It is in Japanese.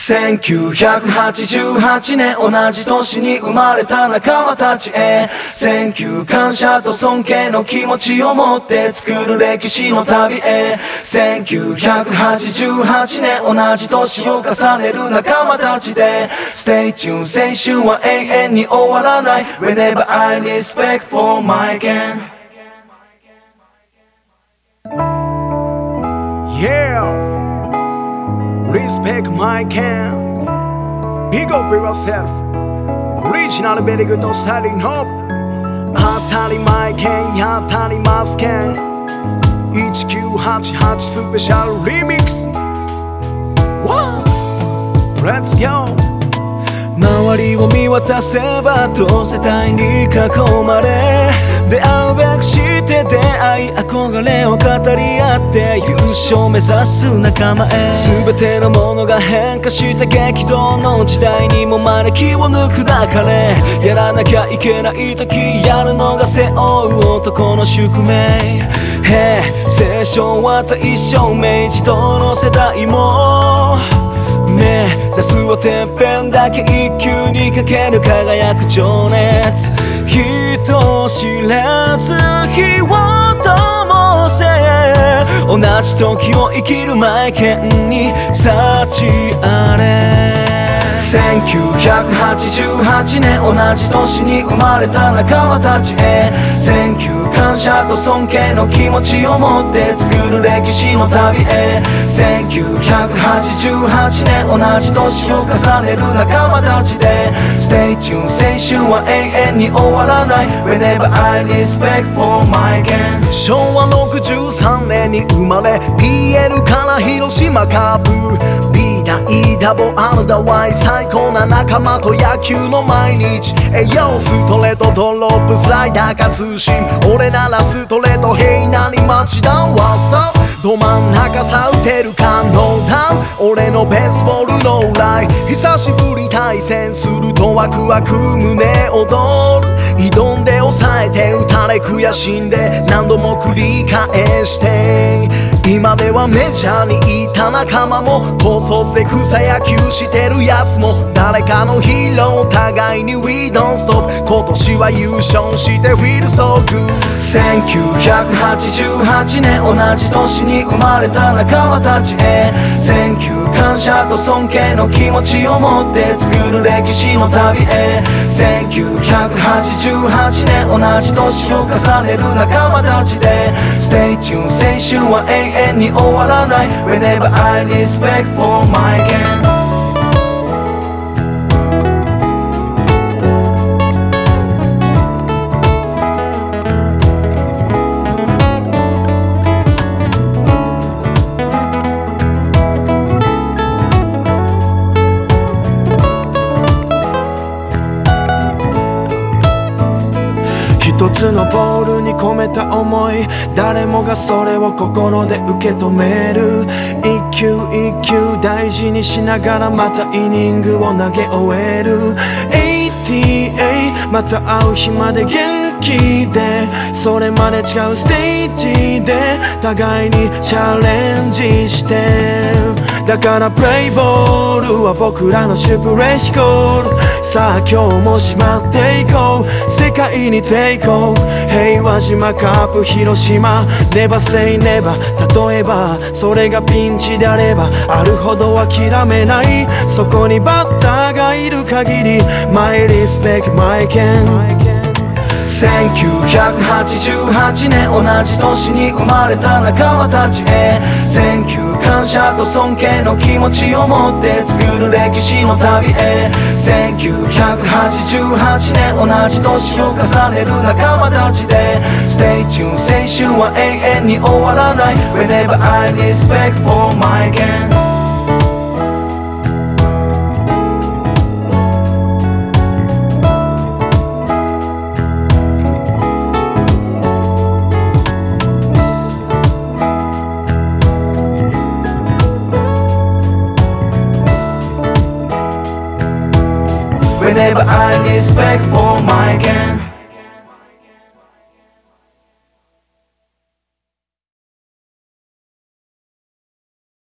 1988年同じ年に生まれた仲間たちへ Thank you 感謝と尊敬の気持ちを持って作る歴史の旅へ 1988年同じ年を重ねる仲間たちで Stay tuned 青春は永遠に終わらない Whenever I respect for my gang Yeah Respect my can Big up yourself Original very good styling up 当たり前剣や当たります剣1988スペシャルリミックス Let's go 周りを見渡せば同世代に囲まれ出会うべくして出会い憧れを語り合って優勝目指す仲間へ全てのものが変化して激動の時代にもまれ気を抜くなかれやらなきゃいけない時やるのが背負う男の宿命青春は大正明治どの世代も目指すはてっぺんだけ一級にかける輝く情熱人知れず火を灯せ同じ時を生きるマイケンに幸あれ1988年同じ年に生まれた仲間たちへ Thank you 感謝と尊敬の気持ちを持って作る歴史の旅へ 1988年同じ年を重ねる仲間たちで Stay tuned 青春は永遠に終わらない Whenever I respect for my gang 昭和63年に生まれ PL から広島カープ B だ E ダボ R だ Y 最高な仲間と野球の毎日栄養ストレートドロップスライダーか通信俺ならストレートヘイなに町田はさど真ん中さ打てるかノーダウン俺のベースボールのライ久しぶり対戦するとワクワク胸躍る挑んで抑えて打たれ悔しんで何度も繰り返して今ではメジャーにいた仲間も高卒で草野球してるやつも誰かのヒーロー互いに We don't stop 今年は優勝して Feel so good 1988年同じ年に生まれた仲間たちへ Thank you 感謝と尊敬の気持ちを持って作る歴史の旅へ 1988年同じ年を重ねる仲間たちで Stay tuned 青春は永遠に終わらない Whenever I respect for my gang 一つのボールに込めた思い誰もがそれを心で受け止める一球一球大事にしながらまたイニングを投げ終える ATA また会う日まで元気でそれまで違うステージで互いにチャレンジしてだからプレイボールは僕らのシュプレヒコールさあ今日もしまっていこう世界にテイクオフ平和島カープ広島 Never say never 例えばそれがピンチであればあるほど諦めないそこにバッターがいる限り My respect my can 1988年同じ年に生まれた仲間たちへ Thank you 感謝と尊敬の気持ちを持って作る歴史の旅へ 1988年同じ年を重ねる仲間たちで Stay tuned 青春は永遠に終わらない Whenever I respect for my gang Whenever I respect for my gang